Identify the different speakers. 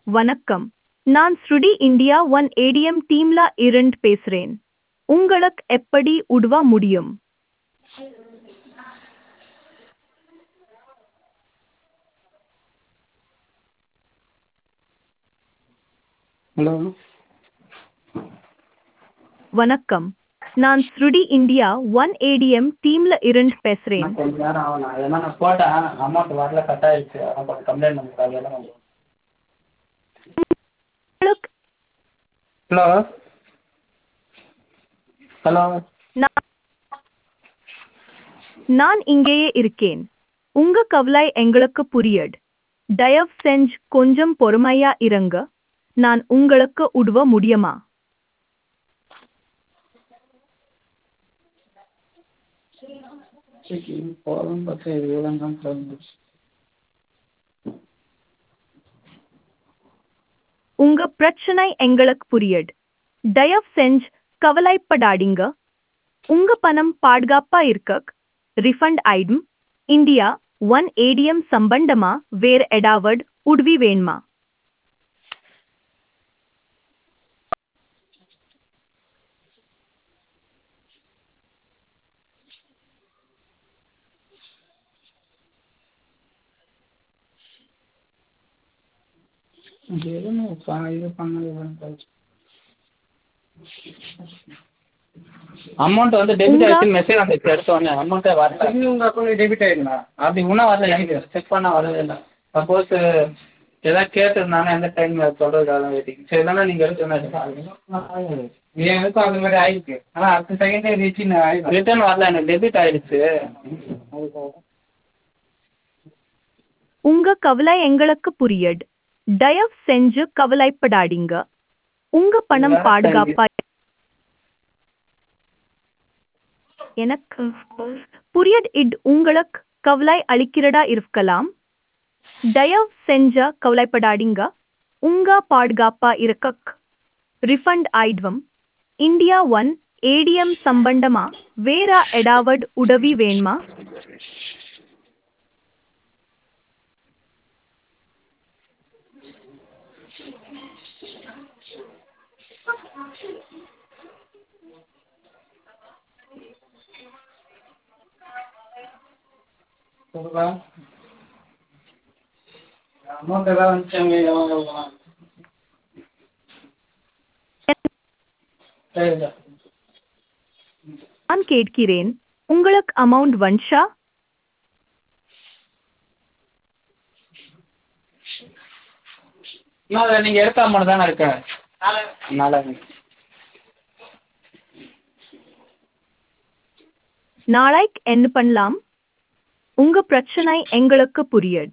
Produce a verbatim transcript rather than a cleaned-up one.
Speaker 1: வணக்கம். நான் ஸ்ருடி India one ATM டீம்ல இருந்து பேசுறேன். உங்களுக்கு எப்படி உதவ முடியும்?
Speaker 2: ஹலோ.
Speaker 1: வணக்கம். நான் ஸ்ருடி இந்தியா ஒன் ஏடிஎம் டீம்ல இருந்து பேசுறேன்.
Speaker 2: இன்னும் கொஞ்ச நேரம் ஆகணும். ஏன்னா நான் போட்டேன், அமௌண்ட் வரல, கட் ஆயிடுச்சு. அதான் கொஞ்சம் கம்ப்ளைண்ட் பண்ணிருக்கேன். அது எல்லாம் கொஞ்சம்.
Speaker 1: உங்களுக்கு
Speaker 2: ஹலோ. ஹலோ.
Speaker 1: நான் நான் இங்கேயே இருக்கேன். உங்க கவலை எங்களுக்கு புரியுது. தயவு செஞ்சு கொஞ்சம் பொறுமையா இருங்க. நான் உங்களுக்கு உதவ முடியுமா?
Speaker 2: சரி, போதும் பார்த்தா இது இவ்வளோ தான் போதும்.
Speaker 1: உங்க பிரச்சனை எங்களுக்கு புரியுது. தயவு செஞ்சு கவலைப்படாதீங்க. உங்க பணம் பாதுகாப்பா இருக்க ரிஃபண்ட் ஆயிடும். இந்தியா ஒன் ஏடிஎம் சம்பந்தமா வேற ஏதாவது உதவி வேணுமா?
Speaker 2: இது எதுவும் ப- இது பண்ணது அமௌண்ட் வந்து டெபிட்
Speaker 1: உங்க
Speaker 2: ஆயிடுச்சு மெசேஜ் வந்துச்சு. எடுத்த உடனே அமௌண்ட்டே வரல. உங்கள் அக்கௌண்ட் டெபிட் ஆயிடுங்களா? அப்படி இன்னும் வரல. எனக்கு செக் பண்ண வரவே இல்லை. சப்போஸ் ஏதாவது கேட்டிருந்தாங்க எந்த டைமில் சொல்கிறதுக்காக வெயிட்டிங். சரி, இல்லைன்னா நீங்கள் எடுத்து எனக்கும் அந்த மாதிரி ஆயிடுச்சு. ஆனால் அடுத்த செகண்டே ரீச்சிங் ஆகிடும். ரிட்டர்ன் வரல, எனக்கு டெபிட் ஆயிடுச்சு.
Speaker 1: உங்க கவலை எங்களுக்கு புரியுது. தயவு செஞ்சு கவலைப்படாதீங்க. உங்க
Speaker 2: இது
Speaker 1: பணம்
Speaker 2: வேற டைம்.
Speaker 1: பாதுகாப்பா எனக்கு புரியுது. இது உங்களுக்கு கவலை அளிக்கிறதா இருக்கலாம். தயவு செஞ்சு கவலைப்படாதீங்க. உங்க பாதுகாப்பா இருக்க ரிஃபண்ட் ஆயிடும். இந்தியா ஒன் ஏடிஎம் சம்பந்தமா வேற ஏதாவது உதவி வேணுமா?
Speaker 2: சொல்லுங்க. அமௌண்ட் ஏதாவது வந்துச்சு. சரி சார்.
Speaker 1: நான் கேட்கிறேன். உங்களுக்கு அமௌண்ட் வந்துச்சா?
Speaker 2: இன்னும் நீங்கள் எடுத்த அமௌண்ட் தானே இருக்கேன். அதனால
Speaker 1: நாளைக்கு என்ன பண்ணலாம்? உங்க பிரச்சனை எங்களுக்கு புரியுது.